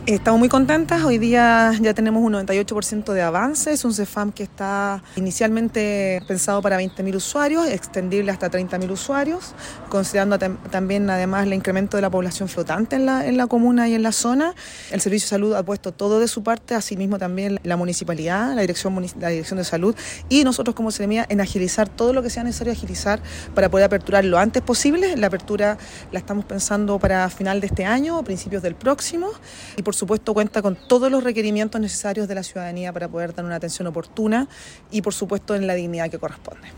Estamos muy contentas, hoy día ya tenemos un 98% de avance, es un CEFAM que está inicialmente pensado para 20.000 usuarios, extendible hasta 30.000 usuarios, considerando también además el incremento de la población flotante en la comuna y en la zona. El Servicio de Salud ha puesto todo de su parte, asimismo también la municipalidad, la Dirección de Salud y nosotros como Seremía en agilizar todo lo que sea necesario agilizar para poder aperturar lo antes posible. La apertura la estamos pensando para final de este año o principios del próximo y por supuesto cuenta con todos los requerimientos necesarios de la ciudadanía para poder dar una atención oportuna y por supuesto en la dignidad que corresponde.